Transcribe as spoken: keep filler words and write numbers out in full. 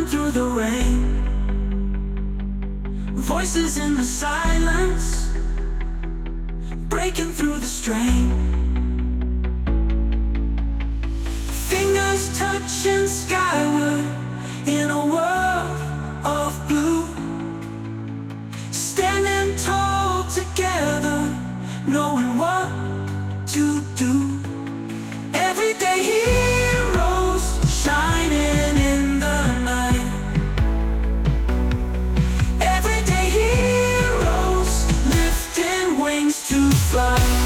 through the rain, voices in the silence, breaking through the strain. Fingers touching skyward in a world of blue, standing tall together, knowing what to do. Everyday heroes shining in the night, everyday heroes lifting wings to fly.